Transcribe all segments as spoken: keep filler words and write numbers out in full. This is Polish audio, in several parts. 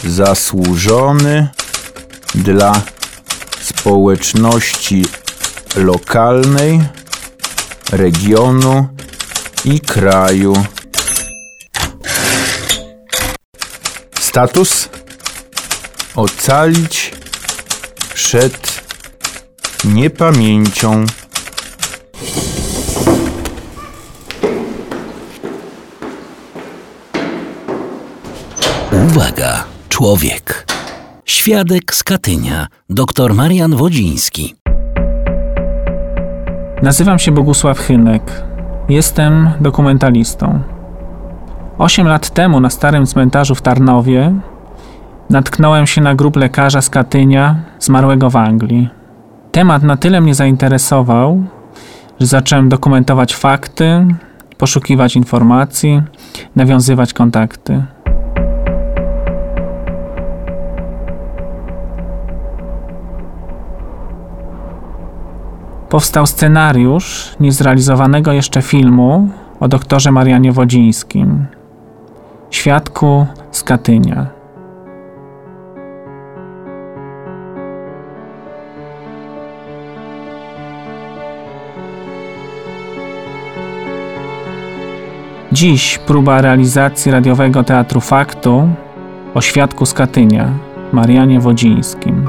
zasłużony dla społeczności lokalnej, regionu i kraju. Status: ocalić przed niepamięcią. Uwaga, człowiek. Świadek z Katynia, dr Marian Wodziński. Nazywam się Bogusław Chynek. Jestem dokumentalistą. Osiem lat temu na starym cmentarzu w Tarnowie natknąłem się na grób lekarza z Katynia, zmarłego w Anglii. Temat na tyle mnie zainteresował, że zacząłem dokumentować fakty, poszukiwać informacji, nawiązywać kontakty. Powstał scenariusz niezrealizowanego jeszcze filmu o doktorze Marianie Wodzińskim, świadku z Katynia. Dziś próba realizacji radiowego teatru faktu o świadku z Katynia, Marianie Wodzińskim.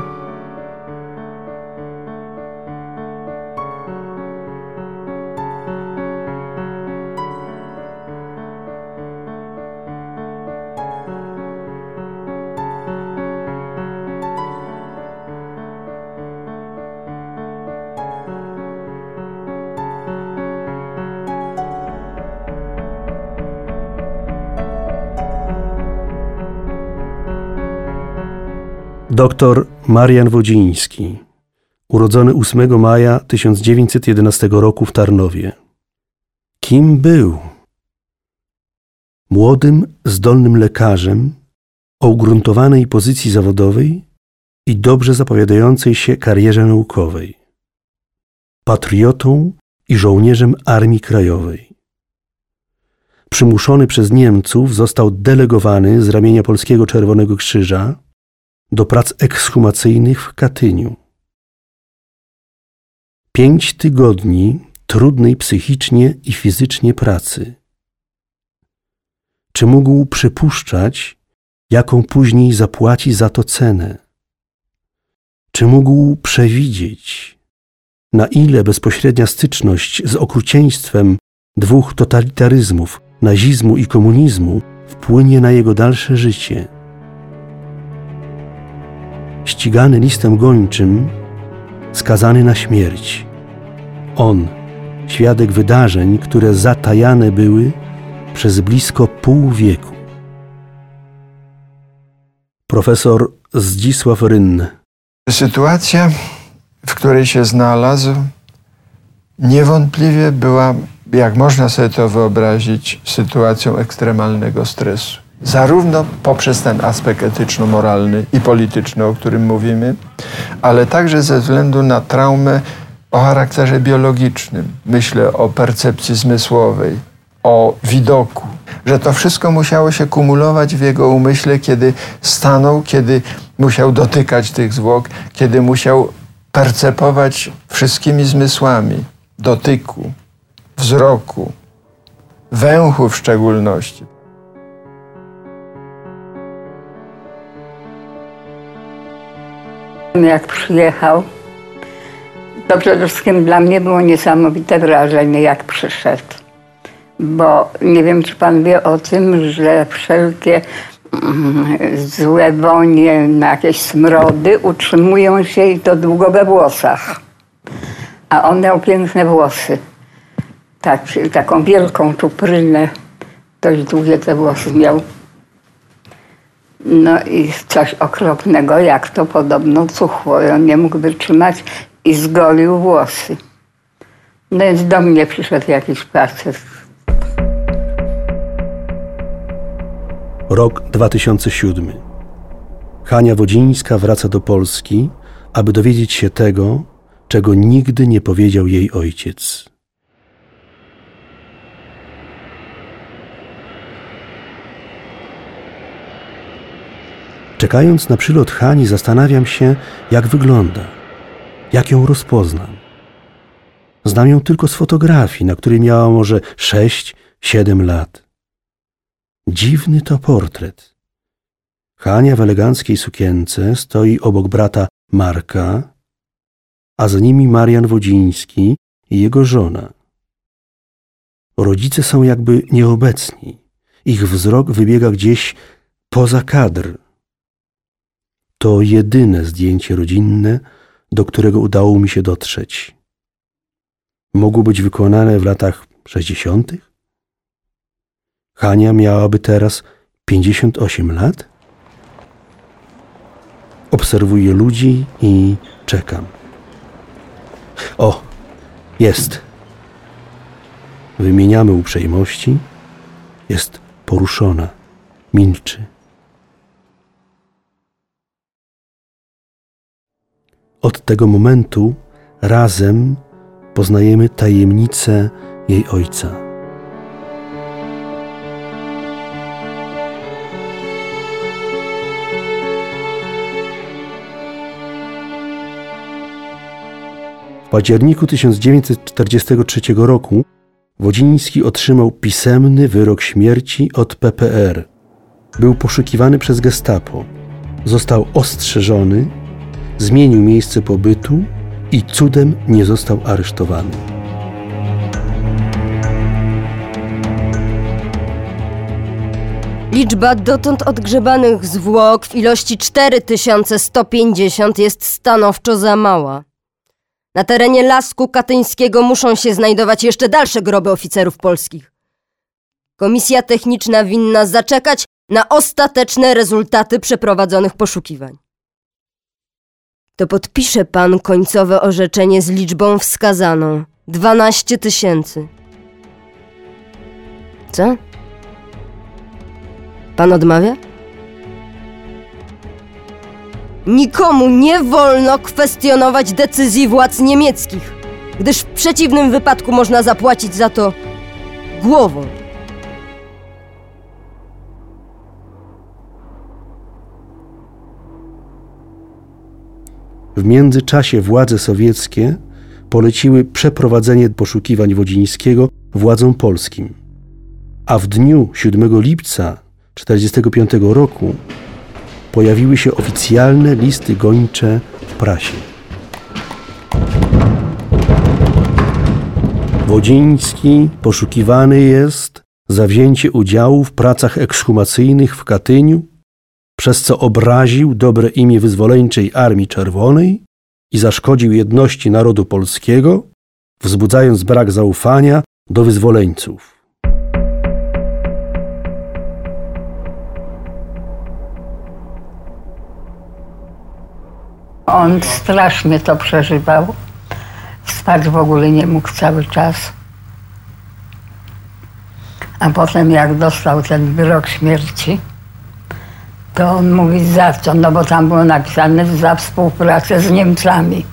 Doktor Marian Wodziński, urodzony ósmego maja tysiąc dziewięćset jedenastego roku w Tarnowie. Kim był? Młodym, zdolnym lekarzem o ugruntowanej pozycji zawodowej i dobrze zapowiadającej się karierze naukowej. Patriotą i żołnierzem Armii Krajowej. Przymuszony przez Niemców został delegowany z ramienia Polskiego Czerwonego Krzyża do prac ekshumacyjnych w Katyniu. Pięć tygodni trudnej psychicznie i fizycznie pracy. Czy mógł przypuszczać, jaką później zapłaci za to cenę? Czy mógł przewidzieć, na ile bezpośrednia styczność z okrucieństwem dwóch totalitaryzmów, nazizmu i komunizmu, wpłynie na jego dalsze życie? Ścigany listem gończym, skazany na śmierć. On, świadek wydarzeń, które zatajane były przez blisko pół wieku. Profesor Zdzisław Rynn. Sytuacja, w której się znalazł, niewątpliwie była, jak można sobie to wyobrazić, sytuacją ekstremalnego stresu. Zarówno poprzez ten aspekt etyczno-moralny i polityczny, o którym mówimy, ale także ze względu na traumę o charakterze biologicznym. Myślę o percepcji zmysłowej, o widoku. Że to wszystko musiało się kumulować w jego umyśle, kiedy stanął, kiedy musiał dotykać tych zwłok, kiedy musiał percepować wszystkimi zmysłami dotyku, wzroku, węchu w szczególności. Jak przyjechał, to przede wszystkim dla mnie było niesamowite wrażenie, jak przyszedł. Bo nie wiem, czy pan wie o tym, że wszelkie mm, złe wonie, jakieś smrody utrzymują się i to długo we włosach. A on miał piękne włosy. Tak, taką wielką czuprynę. Dość długie te włosy miał. No i coś okropnego, jak to podobno cuchło. I on nie mógł wytrzymać i zgolił włosy. No więc do mnie przyszedł jakiś facet. Rok dwa tysiące siódmy. Hania Wodzińska wraca do Polski, aby dowiedzieć się tego, czego nigdy nie powiedział jej ojciec. Czekając na przylot Hani, zastanawiam się, jak wygląda, jak ją rozpoznam. Znam ją tylko z fotografii, na której miała może sześć, siedem lat. Dziwny to portret. Hania w eleganckiej sukience stoi obok brata Marka, a za nimi Marian Wodziński i jego żona. Rodzice są jakby nieobecni. Ich wzrok wybiega gdzieś poza kadr. To jedyne zdjęcie rodzinne, do którego udało mi się dotrzeć. Mogło być wykonane w latach sześćdziesiątych? Hania miałaby teraz pięćdziesiąt osiem lat? Obserwuję ludzi i czekam. O, jest. Wymieniamy uprzejmości. Jest poruszona, milczy. Od tego momentu razem poznajemy tajemnicę jej ojca. W październiku tysiąc dziewięćset czterdziestego trzeciego roku Wodziński otrzymał pisemny wyrok śmierci od P P R. Był poszukiwany przez gestapo. Został ostrzeżony, zmienił miejsce pobytu i cudem nie został aresztowany. Liczba dotąd odgrzebanych zwłok w ilości cztery tysiące sto pięćdziesiąt jest stanowczo za mała. Na terenie Lasku Katyńskiego muszą się znajdować jeszcze dalsze groby oficerów polskich. Komisja techniczna winna zaczekać na ostateczne rezultaty przeprowadzonych poszukiwań. To podpisze pan końcowe orzeczenie z liczbą wskazaną. Dwanaście tysięcy. Co? Pan odmawia? Nikomu nie wolno kwestionować decyzji władz niemieckich, gdyż w przeciwnym wypadku można zapłacić za to głową. W międzyczasie władze sowieckie poleciły przeprowadzenie poszukiwań Wodzińskiego władzom polskim, a w dniu siódmego lipca tysiąc dziewięćset czterdziestego piątego roku pojawiły się oficjalne listy gończe w prasie. Wodziński poszukiwany jest za wzięcie udziału w pracach ekshumacyjnych w Katyniu, przez co obraził dobre imię Wyzwoleńczej Armii Czerwonej i zaszkodził jedności narodu polskiego, wzbudzając brak zaufania do wyzwoleńców. On strasznie to przeżywał. Spać w ogóle nie mógł cały czas. A potem jak dostał ten wyrok śmierci, to on mówi za co? No bo tam było napisane za współpracę z Niemcami.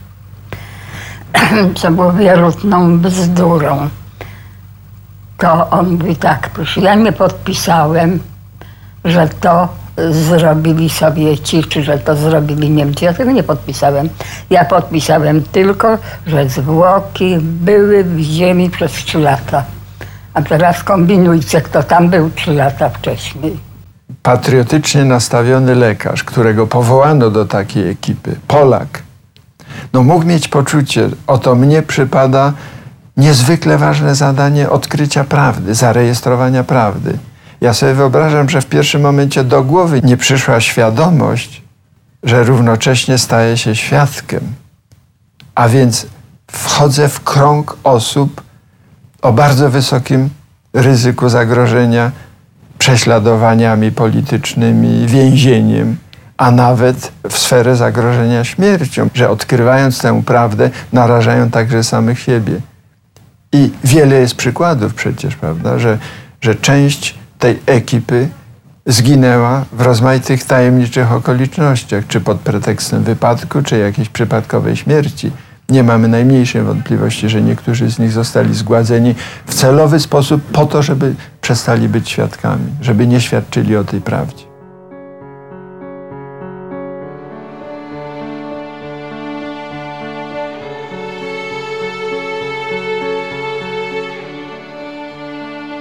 Co było wierutną bzdurą. To on mówi tak, proszę, ja nie podpisałem, że to zrobili Sowieci, czy że to zrobili Niemcy. Ja tego nie podpisałem. Ja podpisałem tylko, że zwłoki były w ziemi przez trzy lata. A teraz kombinujcie, kto tam był trzy lata wcześniej. Patriotycznie nastawiony lekarz, którego powołano do takiej ekipy, Polak, no mógł mieć poczucie, oto mnie przypada niezwykle ważne zadanie odkrycia prawdy, zarejestrowania prawdy. Ja sobie wyobrażam, że w pierwszym momencie do głowy nie przyszła świadomość, że równocześnie staje się świadkiem. A więc wchodzę w krąg osób o bardzo wysokim ryzyku zagrożenia prześladowaniami politycznymi, więzieniem, a nawet w sferę zagrożenia śmiercią, że odkrywając tę prawdę narażają także samych siebie. I wiele jest przykładów przecież, prawda, że, że część tej ekipy zginęła w rozmaitych tajemniczych okolicznościach, czy pod pretekstem wypadku, czy jakiejś przypadkowej śmierci. Nie mamy najmniejszej wątpliwości, że niektórzy z nich zostali zgładzeni w celowy sposób po to, żeby przestali być świadkami, żeby nie świadczyli o tej prawdzie.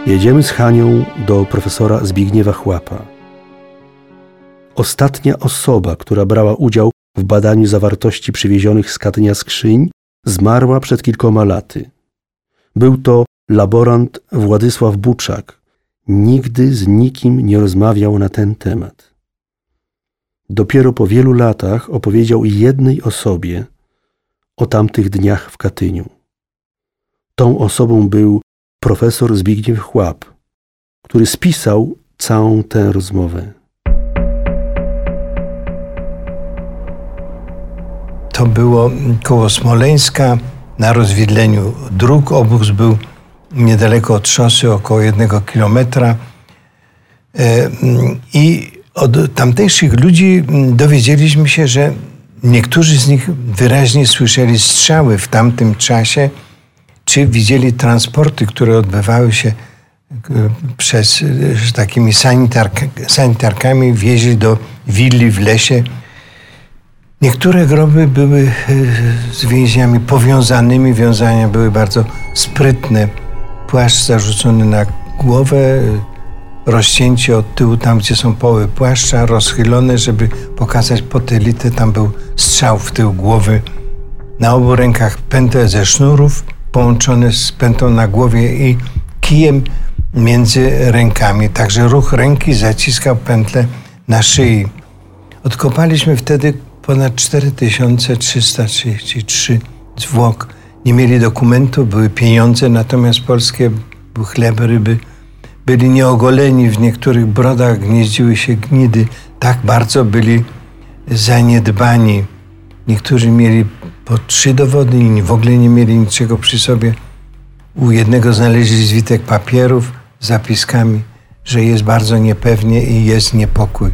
Jedziemy z Hanią do profesora Zbigniewa Chłapa. Ostatnia osoba, która brała udział w badaniu zawartości przywiezionych z Katynia skrzyń, zmarła przed kilkoma laty. Był to laborant Władysław Buczak. Nigdy z nikim nie rozmawiał na ten temat. Dopiero po wielu latach opowiedział jednej osobie o tamtych dniach w Katyniu. Tą osobą był profesor Zbigniew Chłap, który spisał całą tę rozmowę. To było koło Smoleńska, na rozwidleniu dróg. Obóz był niedaleko od szosy, około jednego kilometra. I od tamtejszych ludzi dowiedzieliśmy się, że niektórzy z nich wyraźnie słyszeli strzały w tamtym czasie, czy widzieli transporty, które odbywały się przez takimi sanitark, sanitarkami, wieźli do willi w lesie. Niektóre groby były z więźniami powiązanymi, wiązania były bardzo sprytne. Płaszcz zarzucony na głowę, rozcięcie od tyłu, tam gdzie są poły płaszcza, rozchylone, żeby pokazać potelitę. Tam był strzał w tył głowy. Na obu rękach pętle ze sznurów, połączone z pętlą na głowie i kijem między rękami. Także ruch ręki zaciskał pętlę na szyi. Odkopaliśmy wtedy ponad cztery tysiące trzysta trzydzieści trzy zwłok. Nie mieli dokumentów, były pieniądze, natomiast polskie był chleb, ryby. Byli nieogoleni, w niektórych brodach gnieździły się gnidy. Tak bardzo byli zaniedbani. Niektórzy mieli po trzy dowody, inni w ogóle nie mieli niczego przy sobie. U jednego znaleźli zwitek papierów z zapiskami, że jest bardzo niepewnie i jest niepokój.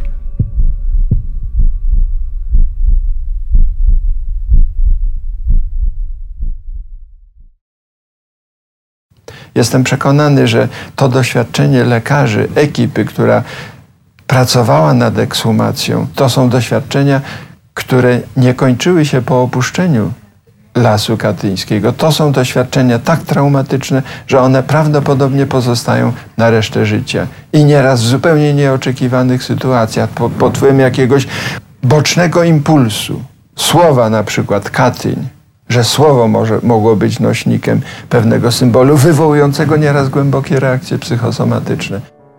Jestem przekonany, że to doświadczenie lekarzy, ekipy, która pracowała nad ekshumacją, to są doświadczenia, które nie kończyły się po opuszczeniu Lasu Katyńskiego. To są doświadczenia tak traumatyczne, że one prawdopodobnie pozostają na resztę życia. I nieraz w zupełnie nieoczekiwanych sytuacjach, pod, pod wpływem jakiegoś bocznego impulsu. Słowa na przykład Katyń, że słowo może, mogło być nośnikiem pewnego symbolu, wywołującego nieraz głębokie reakcje psychosomatyczne.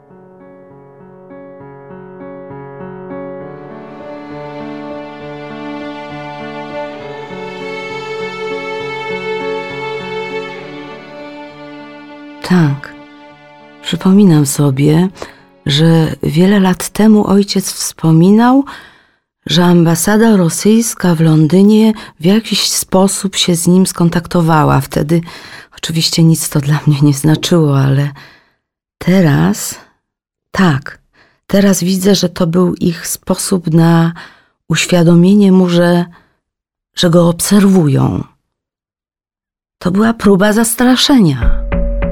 Tak, przypominam sobie, że wiele lat temu ojciec wspominał, że ambasada rosyjska w Londynie w jakiś sposób się z nim skontaktowała. Wtedy oczywiście nic to dla mnie nie znaczyło, ale teraz, tak, teraz widzę, że to był ich sposób na uświadomienie mu, że, że go obserwują. To była próba zastraszenia.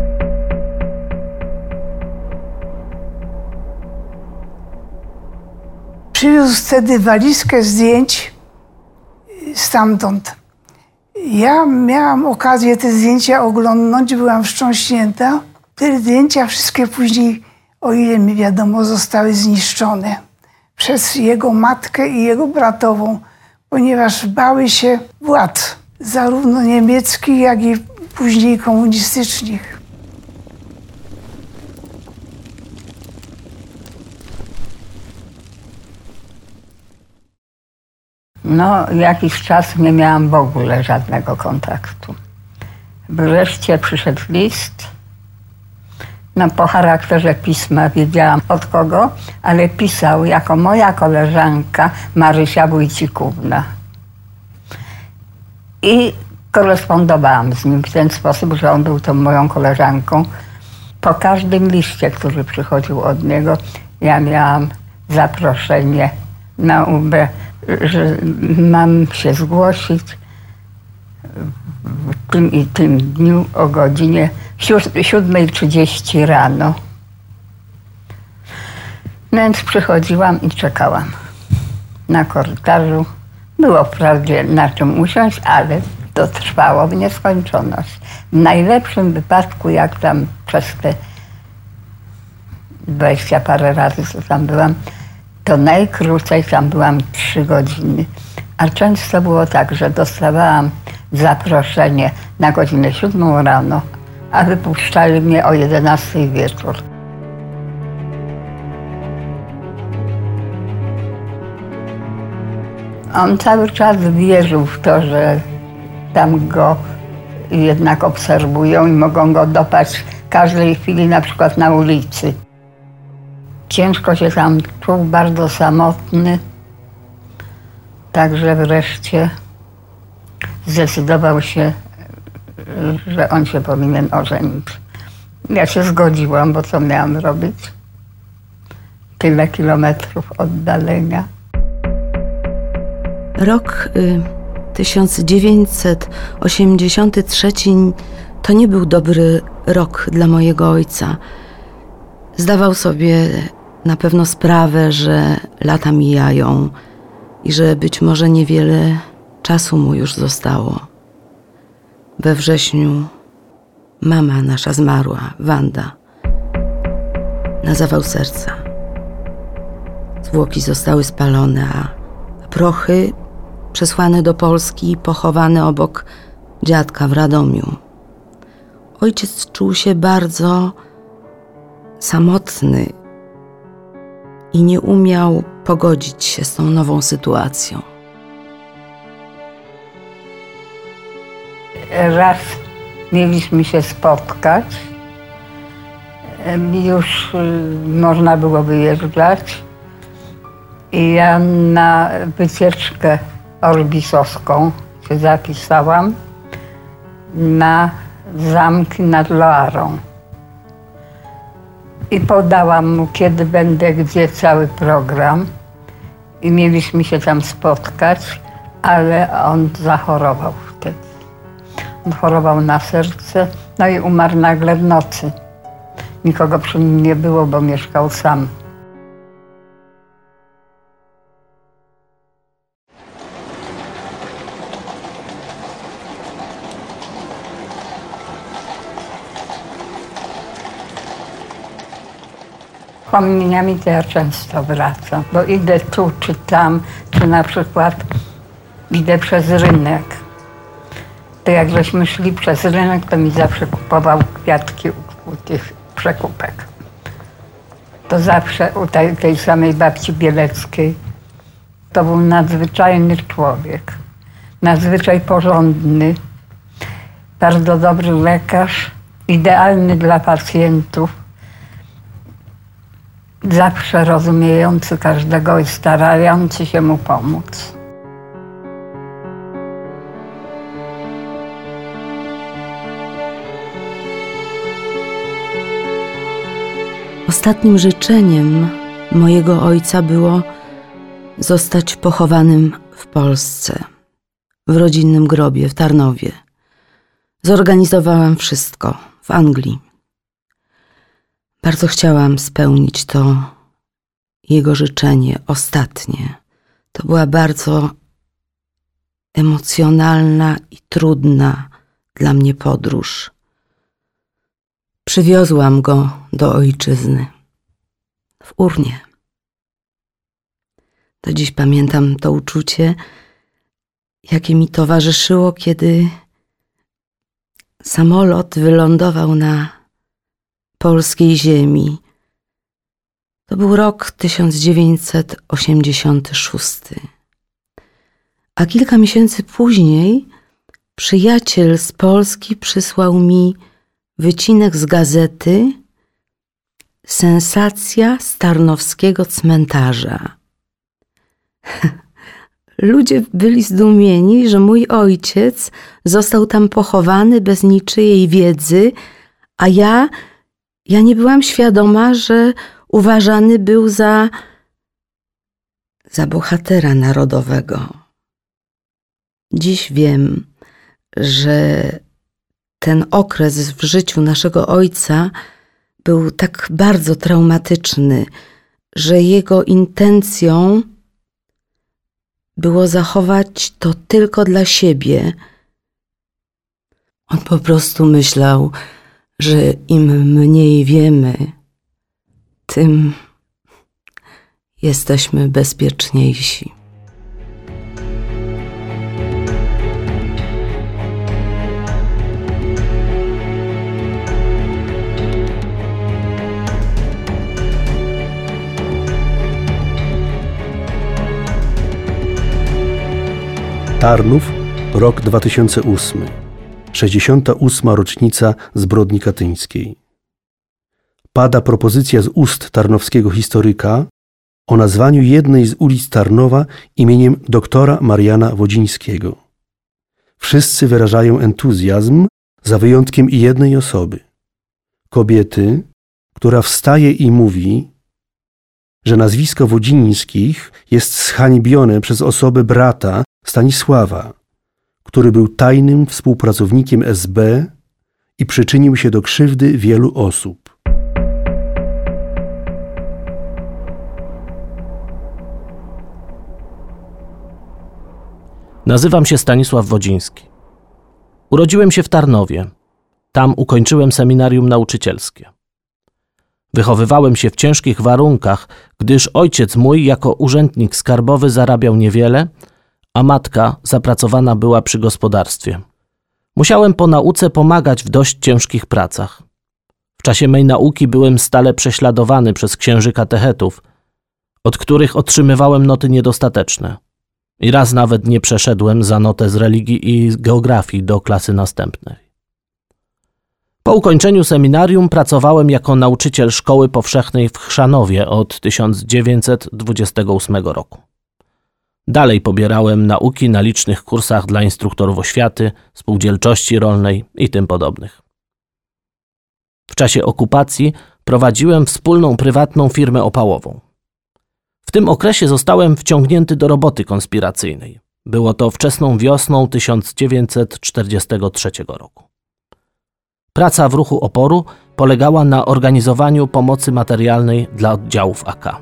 Przywiózł wtedy walizkę zdjęć stamtąd. Ja miałam okazję te zdjęcia oglądnąć, byłam wstrząśnięta. Te zdjęcia wszystkie później, o ile mi wiadomo, zostały zniszczone przez jego matkę i jego bratową, ponieważ bały się władz, zarówno niemieckich, jak i później komunistycznych. No, jakiś czas nie miałam w ogóle żadnego kontaktu. Wreszcie przyszedł list. No, po charakterze pisma wiedziałam od kogo, ale pisał jako moja koleżanka Marysia Wójcikówna. I korespondowałam z nim w ten sposób, że on był tą moją koleżanką. Po każdym liście, który przychodził od niego, ja miałam zaproszenie na U B, że mam się zgłosić w tym i tym dniu o godzinie siódma trzydzieści rano. No więc przychodziłam i czekałam na korytarzu. Było wprawdzie na czym usiąść, ale to trwało w nieskończoność. W najlepszym wypadku, jak tam przez te dwadzieścia parę razy, co tam byłam, to najkrócej tam byłam trzy godziny. A często było tak, że dostawałam zaproszenie na godzinę siódmą rano, a wypuszczali mnie o jedenastej wieczór. On cały czas wierzył w to, że tam go jednak obserwują i mogą go dopaść w każdej chwili, na przykład na ulicy. Ciężko się tam czuł, bardzo samotny. Także wreszcie zdecydował się, że on się powinien ożenić. Ja się zgodziłam, bo co miałam robić? Tyle kilometrów oddalenia. Rok y, tysiąc dziewięćset osiemdziesiąty trzeci to nie był dobry rok dla mojego ojca. Zdawał sobie na pewno sprawę, że lata mijają i że być może niewiele czasu mu już zostało. We wrześniu mama nasza zmarła, Wanda, na zawał serca. Zwłoki zostały spalone, a prochy przesłane do Polski i pochowane obok dziadka w Radomiu. Ojciec czuł się bardzo samotny i nie umiał pogodzić się z tą nową sytuacją. Raz mieliśmy się spotkać. Już można było wyjeżdżać. I ja na wycieczkę orbisowską się zapisałam na zamki nad Loarą. I podałam mu, kiedy będę, gdzie, cały program. I mieliśmy się tam spotkać, ale on zachorował wtedy. On chorował na serce, no i umarł nagle w nocy. Nikogo przy nim nie było, bo mieszkał sam. Wspomnieniami to ja często wracam, bo idę tu czy tam, czy na przykład idę przez rynek. To jak żeśmy szli przez rynek, to mi zawsze kupował kwiatki u, u tych przekupek. To zawsze u tej, tej samej babci Bieleckiej. To był nadzwyczajny człowiek, nadzwyczaj porządny, bardzo dobry lekarz, idealny dla pacjentów. Zawsze rozumiejący każdego i starający się mu pomóc. Ostatnim życzeniem mojego ojca było zostać pochowanym w Polsce, w rodzinnym grobie w Tarnowie. Zorganizowałam wszystko w Anglii. Bardzo chciałam spełnić to jego życzenie ostatnie. To była bardzo emocjonalna i trudna dla mnie podróż. Przywiozłam go do ojczyzny w urnie. Do dziś pamiętam to uczucie, jakie mi towarzyszyło, kiedy samolot wylądował na polskiej ziemi. To był rok tysiąc dziewięćset osiemdziesiąty szósty. A kilka miesięcy później przyjaciel z Polski przysłał mi wycinek z gazety Sensacja z tarnowskiego cmentarza. Ludzie byli zdumieni, że mój ojciec został tam pochowany bez niczyjej wiedzy, a ja, ja nie byłam świadoma, że uważany był za, za bohatera narodowego. Dziś wiem, że ten okres w życiu naszego ojca był tak bardzo traumatyczny, że jego intencją było zachować to tylko dla siebie. On po prostu myślał, że im mniej wiemy, tym jesteśmy bezpieczniejsi. Tarnów, rok dwa tysiące ósmy. sześćdziesiąta ósma rocznica zbrodni katyńskiej. Pada propozycja z ust tarnowskiego historyka o nazwaniu jednej z ulic Tarnowa imieniem doktora Mariana Wodzińskiego. Wszyscy wyrażają entuzjazm, za wyjątkiem i jednej osoby. Kobiety, która wstaje i mówi, że nazwisko Wodzińskich jest zhańbione przez osobę brata Stanisława, który był tajnym współpracownikiem S B i przyczynił się do krzywdy wielu osób. Nazywam się Stanisław Wodziński. Urodziłem się w Tarnowie. Tam ukończyłem seminarium nauczycielskie. Wychowywałem się w ciężkich warunkach, gdyż ojciec mój jako urzędnik skarbowy zarabiał niewiele, a matka zapracowana była przy gospodarstwie. Musiałem po nauce pomagać w dość ciężkich pracach. W czasie mej nauki byłem stale prześladowany przez księży katechetów, od których otrzymywałem noty niedostateczne. I raz nawet nie przeszedłem za notę z religii i z geografii do klasy następnej. Po ukończeniu seminarium pracowałem jako nauczyciel szkoły powszechnej w Chrzanowie od tysiąc dziewięćset dwudziestego ósmego roku. Dalej pobierałem nauki na licznych kursach dla instruktorów oświaty, spółdzielczości rolnej i tym podobnych. W czasie okupacji prowadziłem wspólną prywatną firmę opałową. W tym okresie zostałem wciągnięty do roboty konspiracyjnej. Było to wczesną wiosną tysiąc dziewięćset czterdziestego trzeciego roku. Praca w ruchu oporu polegała na organizowaniu pomocy materialnej dla oddziałów A K.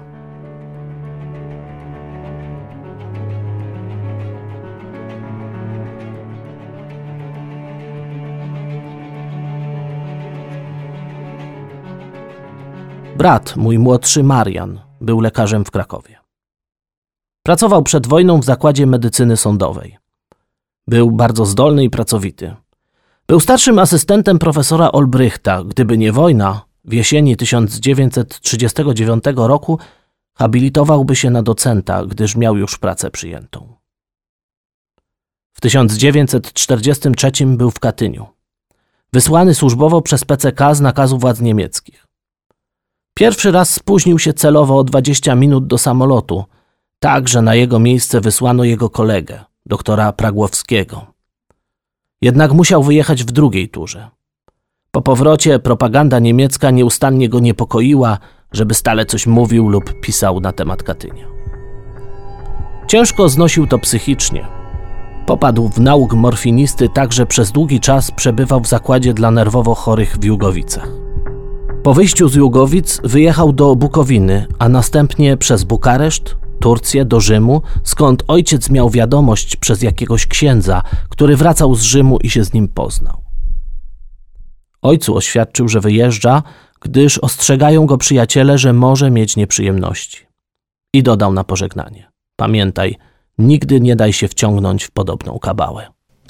Brat, mój młodszy Marian, był lekarzem w Krakowie. Pracował przed wojną w zakładzie medycyny sądowej. Był bardzo zdolny i pracowity. Był starszym asystentem profesora Olbrychta. Gdyby nie wojna, w jesieni tysiąc dziewięćset trzydziestego dziewiątego roku habilitowałby się na docenta, gdyż miał już pracę przyjętą. W tysiąc dziewięćset czterdziestym trzecim był w Katyniu. Wysłany służbowo przez P C K z nakazu władz niemieckich. Pierwszy raz spóźnił się celowo o dwadzieścia minut do samolotu, tak że na jego miejsce wysłano jego kolegę, doktora Pragłowskiego. Jednak musiał wyjechać w drugiej turze. Po powrocie propaganda niemiecka nieustannie go niepokoiła, żeby stale coś mówił lub pisał na temat Katynia. Ciężko znosił to psychicznie. Popadł w nauk morfinisty, tak że przez długi czas przebywał w zakładzie dla nerwowo chorych w Jugowicach. Po wyjściu z Jugowic wyjechał do Bukowiny, a następnie przez Bukareszt, Turcję do Rzymu, skąd ojciec miał wiadomość przez jakiegoś księdza, który wracał z Rzymu i się z nim poznał. Ojcu oświadczył, że wyjeżdża, gdyż ostrzegają go przyjaciele, że może mieć nieprzyjemności. I dodał na pożegnanie: pamiętaj, nigdy nie daj się wciągnąć w podobną kabałę.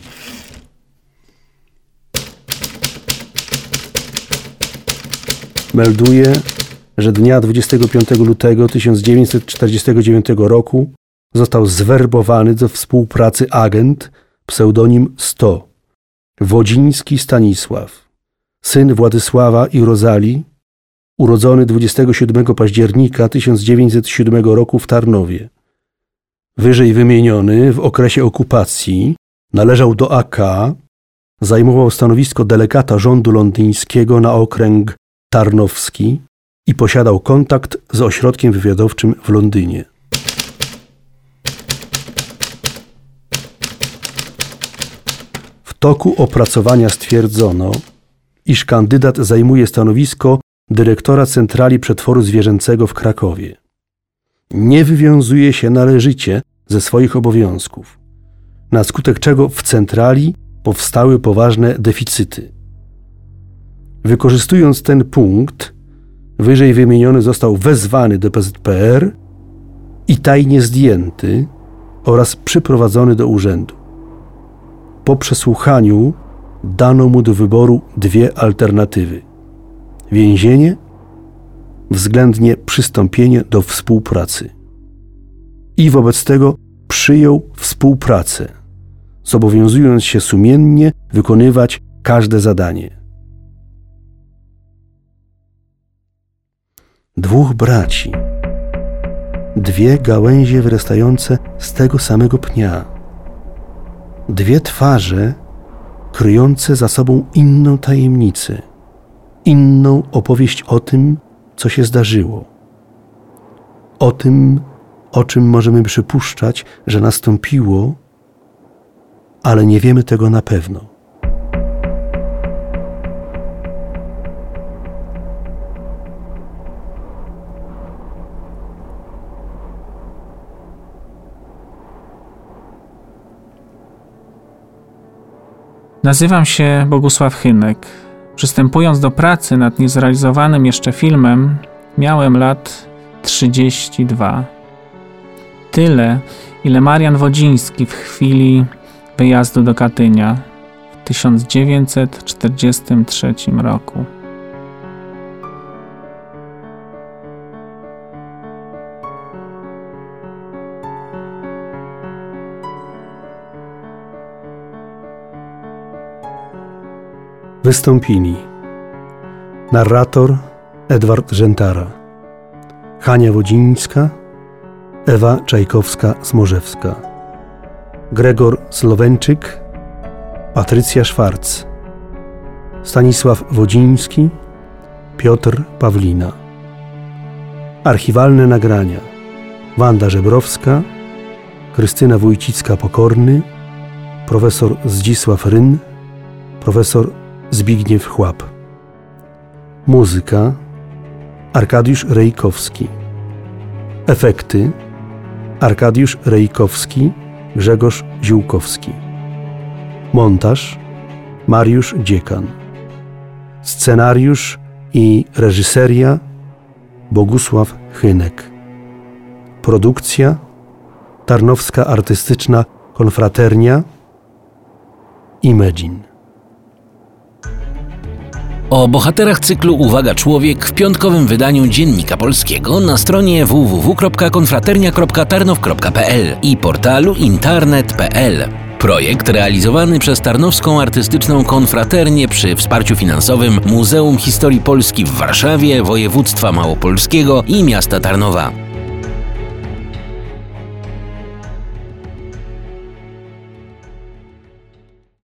Melduje, że dnia dwudziestego piątego lutego tysiąc dziewięćset czterdziestego dziewiątego roku został zwerbowany do współpracy agent, pseudonim sto, Wodziński Stanisław, syn Władysława i Rozalii, urodzony dwudziestego siódmego października tysiąc dziewięćset siódmego roku w Tarnowie. Wyżej wymieniony w okresie okupacji należał do A K, zajmował stanowisko delegata rządu londyńskiego na okręg tarnowski i posiadał kontakt z ośrodkiem wywiadowczym w Londynie. W toku opracowania stwierdzono, iż kandydat zajmuje stanowisko dyrektora Centrali Przetworu Zwierzęcego w Krakowie. Nie wywiązuje się należycie ze swoich obowiązków, na skutek czego w centrali powstały poważne deficyty. Wykorzystując ten punkt, wyżej wymieniony został wezwany do P Z P R i tajnie zdjęty oraz przyprowadzony do urzędu. Po przesłuchaniu dano mu do wyboru dwie alternatywy: więzienie, względnie przystąpienie do współpracy. I wobec tego przyjął współpracę, zobowiązując się sumiennie wykonywać każde zadanie. Dwóch braci, dwie gałęzie wyrastające z tego samego pnia, dwie twarze kryjące za sobą inną tajemnicę, inną opowieść o tym, co się zdarzyło, o tym, o czym możemy przypuszczać, że nastąpiło, ale nie wiemy tego na pewno. Nazywam się Bogusław Hynek. Przystępując do pracy nad niezrealizowanym jeszcze filmem, miałem lat trzydzieści dwa. Tyle, ile Marian Wodziński w chwili wyjazdu do Katynia w tysiąc dziewięćset czterdziestym trzecim roku. Wystąpili narrator Edward Rzętara, Hania Wodzińska, Ewa Czajkowska-Smorzewska, Gregor Słowenczyk, Patrycja Szwarc, Stanisław Wodziński, Piotr Pawlina. Archiwalne nagrania: Wanda Żebrowska, Krystyna Wójcicka-Pokorny, profesor Zdzisław Ryn, profesor Zbigniew Chłap. Muzyka: Arkadiusz Rejkowski. Efekty: Arkadiusz Rejkowski, Grzegorz Ziółkowski. Montaż: Mariusz Dziekan. Scenariusz i reżyseria: Bogusław Hynek. Produkcja: Tarnowska Artystyczna Konfraternia Imagine. O bohaterach cyklu Uwaga Człowiek w piątkowym wydaniu Dziennika Polskiego na stronie w w w kropka konfraternia kropka tarnow kropka p l i portalu internet kropka p l. Projekt realizowany przez Tarnowską Artystyczną Konfraternię przy wsparciu finansowym Muzeum Historii Polski w Warszawie, Województwa Małopolskiego i Miasta Tarnowa.